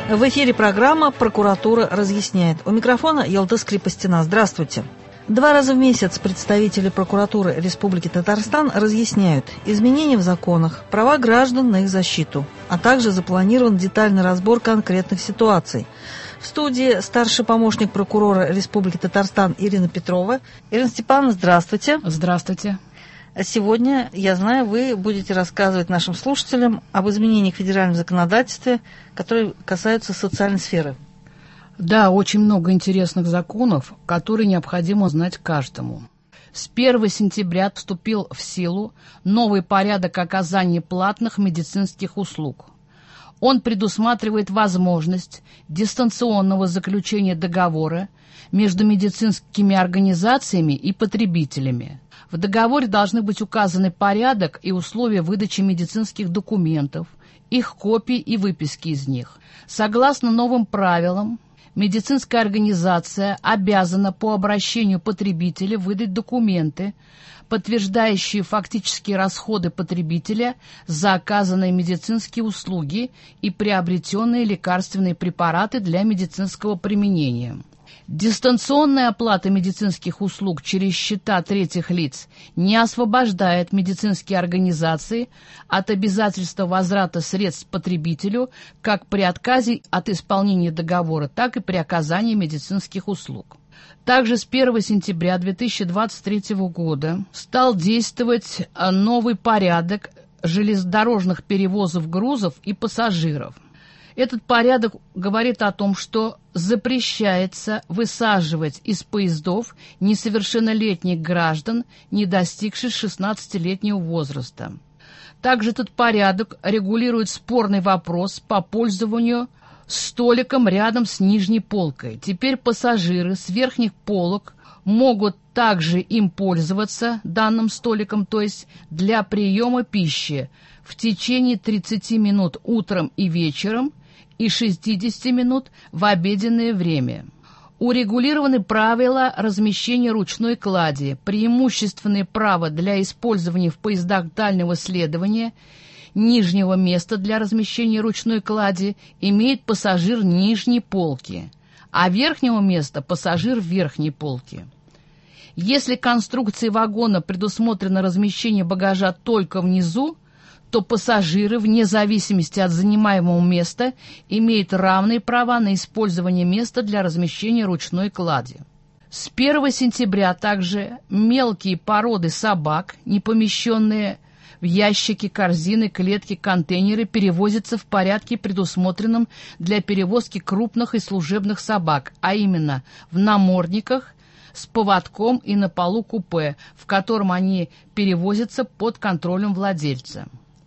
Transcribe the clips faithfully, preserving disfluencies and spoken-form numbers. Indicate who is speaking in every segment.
Speaker 1: В эфире программа «Прокуратура разъясняет». У микрофона Ялтыс Крепостина. Здравствуйте. Два раза в месяц представители прокуратуры Республики Татарстан разъясняют изменения в законах, права граждан на их защиту, а также запланирован детальный разбор конкретных ситуаций. В студии старший помощник прокурора Республики Татарстан Ирина Петрова. Ирина Степановна, здравствуйте.
Speaker 2: Здравствуйте.
Speaker 1: Сегодня, я знаю, вы будете рассказывать нашим слушателям об изменениях в федеральном законодательстве, которые касаются социальной сферы.
Speaker 2: Да, очень много интересных законов, которые необходимо знать каждому. С первого сентября вступил в силу новый порядок оказания платных медицинских услуг. Он предусматривает возможность дистанционного заключения договора между медицинскими организациями и потребителями. В договоре должны быть указаны порядок и условия выдачи медицинских документов, их копии и выписки из них. Согласно новым правилам, медицинская организация обязана по обращению потребителя выдать документы, подтверждающие фактические расходы потребителя за оказанные медицинские услуги и приобретенные лекарственные препараты для медицинского применения. Дистанционная оплата медицинских услуг через счета третьих лиц не освобождает медицинские организации от обязательства возврата средств потребителю как при отказе от исполнения договора, так и при оказании медицинских услуг. Также с первого сентября две тысячи двадцать третьего года стал действовать новый порядок железнодорожных перевозов грузов и пассажиров. Этот порядок говорит о том, что запрещается высаживать из поездов несовершеннолетних граждан, не достигших шестнадцатилетнего возраста. Также этот порядок регулирует спорный вопрос по пользованию столиком рядом с нижней полкой. Теперь пассажиры с верхних полок могут также им пользоваться данным столиком, то есть для приема пищи в течение тридцати минут утром и вечером и шестидесяти минут в обеденное время. Урегулированы правила размещения ручной клади, преимущественное право для использования в поездах дальнего следования нижнего места для размещения ручной клади имеет пассажир нижней полки, а верхнего места пассажир верхней полки. Если конструкции вагона предусмотрено размещение багажа только внизу, то пассажиры, вне зависимости от занимаемого места, имеют равные права на использование места для размещения ручной клади. С первого сентября также мелкие породы собак, не помещенные в ящики, корзины, клетки, контейнеры, перевозятся в порядке, предусмотренном для перевозки крупных и служебных собак, а именно в намордниках, с поводком и на полу купе, в котором они перевозятся под контролем владельца.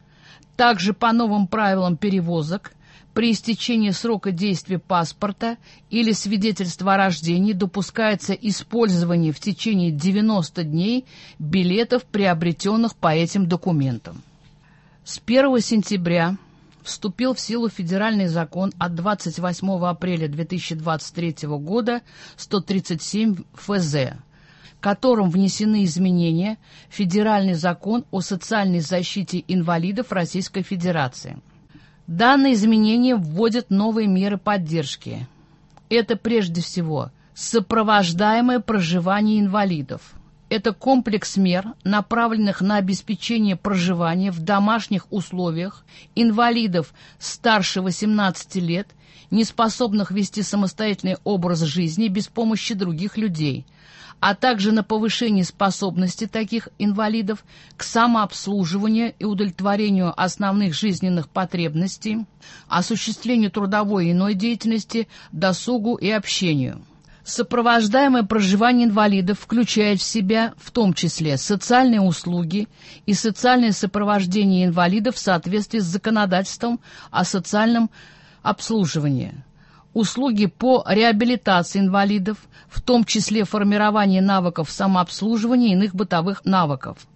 Speaker 2: Также по новым правилам перевозок при истечении срока действия паспорта или свидетельства о рождении допускается использование в течение девяноста дней билетов, приобретенных по этим документам. С первого сентября вступил в силу федеральный закон от двадцать восьмого апреля две тысячи двадцать третьего года сто тридцать семь эф зэ, которым внесены изменения в Федеральный закон о социальной защите инвалидов Российской Федерации. Данные изменения вводят новые меры поддержки. Это прежде всего сопровождаемое проживание инвалидов. Это комплекс мер, направленных на обеспечение проживания в домашних условиях инвалидов старше восемнадцати лет, неспособных вести самостоятельный образ жизни без помощи других людей, а также на повышение способности таких инвалидов к самообслуживанию и удовлетворению основных жизненных потребностей, осуществлению трудовой и иной деятельности, досугу и общению. Сопровождаемое проживание инвалидов включает в себя в том числе социальные услуги и социальное сопровождение инвалидов в соответствии с законодательством о социальном обслуживании, услуги по реабилитации инвалидов, в том числе формирование навыков самообслуживания и иных бытовых навыков,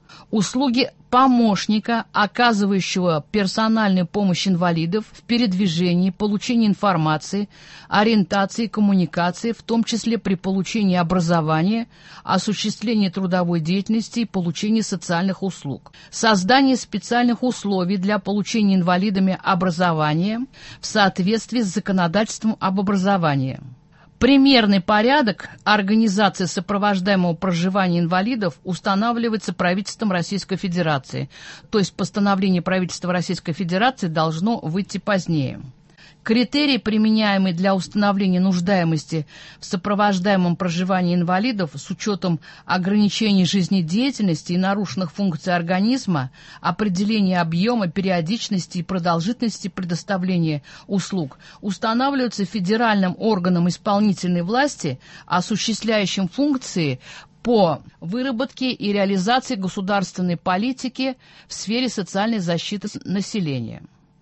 Speaker 2: услуги помощника, оказывающего персональную помощь инвалидов в передвижении, получении информации, ориентации, коммуникации, в том числе при получении образования, осуществлении трудовой деятельности и получении социальных услуг, создание специальных условий для получения инвалидами образования в соответствии с законодательством об образовании. Примерный порядок организации сопровождаемого проживания инвалидов устанавливается правительством Российской Федерации, то есть постановление правительства Российской Федерации должно выйти позднее. Критерии, применяемые для установления нуждаемости в сопровождаемом проживании инвалидов с учетом ограничений жизнедеятельности и нарушенных функций организма, определения объема, периодичности и продолжительности предоставления услуг, устанавливаются федеральным органом исполнительной власти, осуществляющим функции по выработке и реализации государственной политики в сфере социальной защиты населения.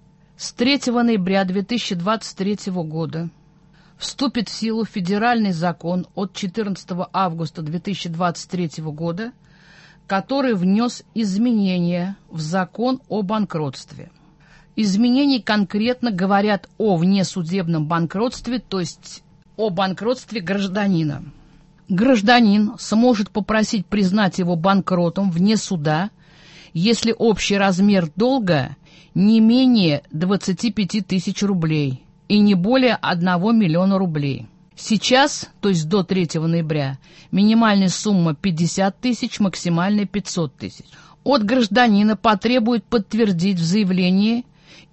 Speaker 2: С третьего ноября две тысячи двадцать третьего года вступит в силу федеральный закон от четырнадцатого августа две тысячи двадцать третьего года, который внес изменения в закон о банкротстве. Изменения конкретно говорят о внесудебном банкротстве, то есть о банкротстве гражданина. Гражданин сможет попросить признать его банкротом вне суда, если общий размер долга не менее двадцати пяти тысяч рублей и не более одного миллиона рублей. Сейчас, то есть до третьего ноября, минимальная сумма пятьдесят тысяч, максимальная пятьсот тысяч. От гражданина потребует подтвердить в заявлении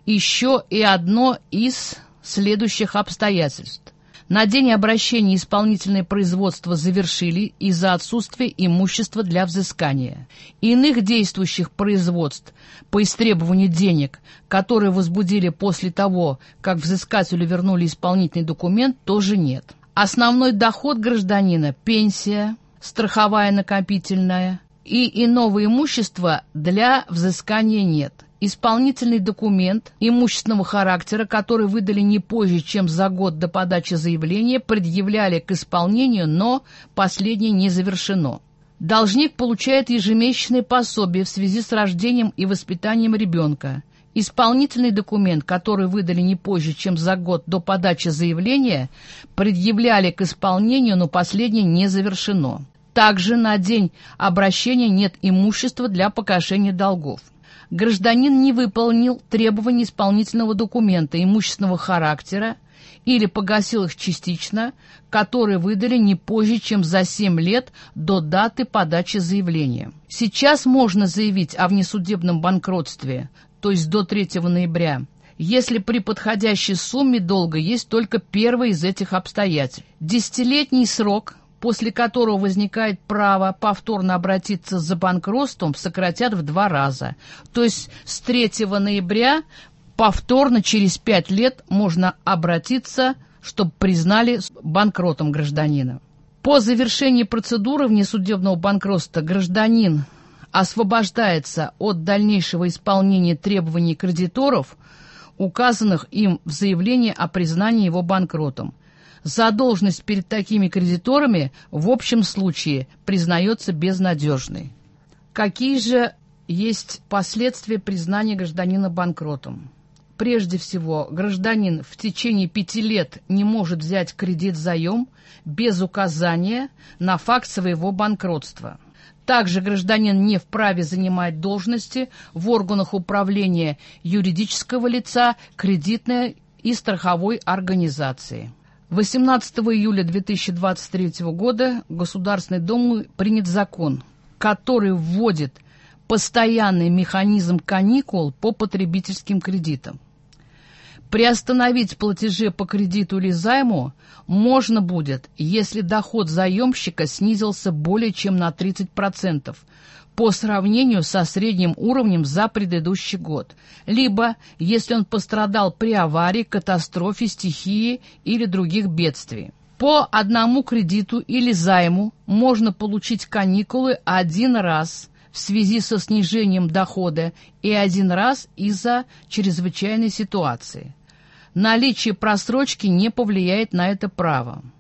Speaker 2: еще и одно из следующих обстоятельств. На день обращения исполнительное производство завершили из-за отсутствия имущества для взыскания. Иных действующих производств по истребованию денег, которые возбудили после того, как взыскателю вернули исполнительный документ, тоже нет. Основной доход гражданина – пенсия, страховая накопительная и иного имущества для взыскания нет. Исполнительный документ имущественного характера, который выдали не позже, чем за год до подачи заявления, предъявляли к исполнению, но последнее не завершено. Должник получает ежемесячное пособие в связи с рождением и воспитанием ребенка. Исполнительный документ, который выдали не позже, чем за год до подачи заявления, предъявляли к исполнению, но последнее не завершено. Также на день обращения нет имущества для погашения долгов. Гражданин не выполнил требования исполнительного документа имущественного характера или погасил их частично, которые выдали не позже, чем за семь лет до даты подачи заявления. Сейчас можно заявить о внесудебном банкротстве, то есть до третьего ноября, если при подходящей сумме долга есть только первое из этих обстоятельств. Десятилетний срок, после которого возникает право повторно обратиться за банкротством, сократят в два раза. То есть с третьего ноября повторно через пять лет можно обратиться, чтобы признали банкротом гражданина. По завершении процедуры внесудебного банкротства гражданин освобождается от дальнейшего исполнения требований кредиторов, указанных им в заявлении о признании его банкротом. Задолженность перед такими кредиторами в общем случае признается безнадежной. Какие же есть последствия признания гражданина банкротом? Прежде всего, гражданин в течение пяти лет не может взять кредит-заем без указания на факт своего банкротства. Также гражданин не вправе занимать должности в органах управления юридического лица, кредитной и страховой организации. восемнадцатого июля две тысячи двадцать третьего года Государственной Думой принят закон, который вводит постоянный механизм каникул по потребительским кредитам. Приостановить платежи по кредиту или займу можно будет, если доход заемщика снизился более чем на тридцать процентов по сравнению со средним уровнем за предыдущий год, либо если он пострадал при аварии, катастрофе, стихии или других бедствий. По одному кредиту или займу можно получить каникулы один раз в связи со снижением дохода и один раз из-за чрезвычайной ситуации. Наличие просрочки не повлияет на это право.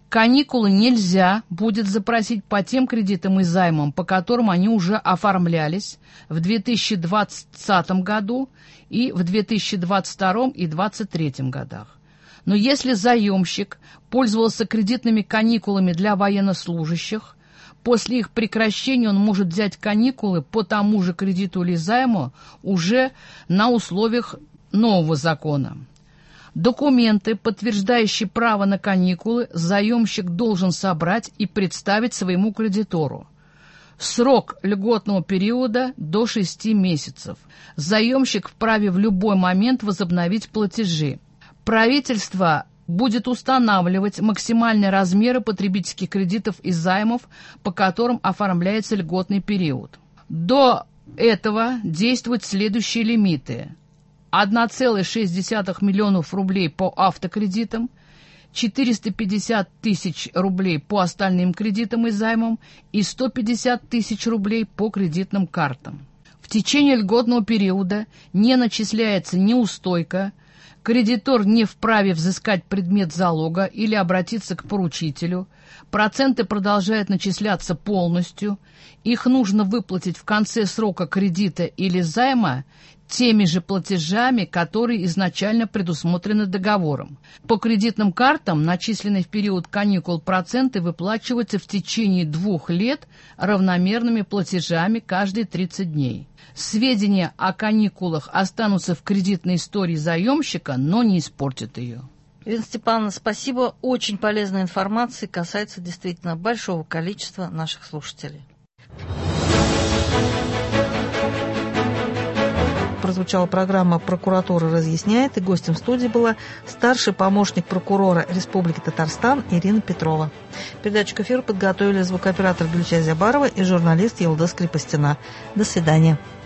Speaker 2: Каникулы нельзя будет запросить по тем кредитам и займам, по которым они уже оформлялись в две тысячи двадцатом году и в две тысячи двадцать втором и две тысячи двадцать третьем годах. Но если заемщик пользовался кредитными каникулами для военнослужащих, после их прекращения он может взять каникулы по тому же кредиту или займу уже на условиях нового закона. Документы, подтверждающие право на каникулы, заемщик должен собрать и представить своему кредитору. Срок льготного периода до шести месяцев. Заемщик вправе в любой момент возобновить платежи. Правительство будет устанавливать максимальные размеры потребительских кредитов и займов, по которым оформляется льготный период. До этого действуют следующие лимиты. одна целая шесть десятых миллионов рублей по автокредитам, четыреста пятьдесят тысяч рублей по остальным кредитам и займам и сто пятьдесят тысяч рублей по кредитным картам. В течение льготного периода не начисляется неустойка, кредитор не вправе взыскать предмет залога или обратиться к поручителю, проценты продолжают начисляться полностью, их нужно выплатить в конце срока кредита или займа теми же платежами, которые изначально предусмотрены договором. По кредитным картам, начисленные в период каникул, проценты выплачиваются в течение двух лет равномерными платежами каждые тридцать дней. Сведения о каникулах останутся в кредитной истории заемщика, но не испортят ее.
Speaker 1: Ирина Степановна, спасибо. Очень полезная информация, касается действительно большого количества наших слушателей. Прозвучала программа «Прокуратура разъясняет», и гостем студии была старший помощник прокурора Республики Татарстан Ирина Петрова. Передачу к эфиру подготовили звукооператор Гульча Зябарова и журналист Елда Скрипостина. До свидания.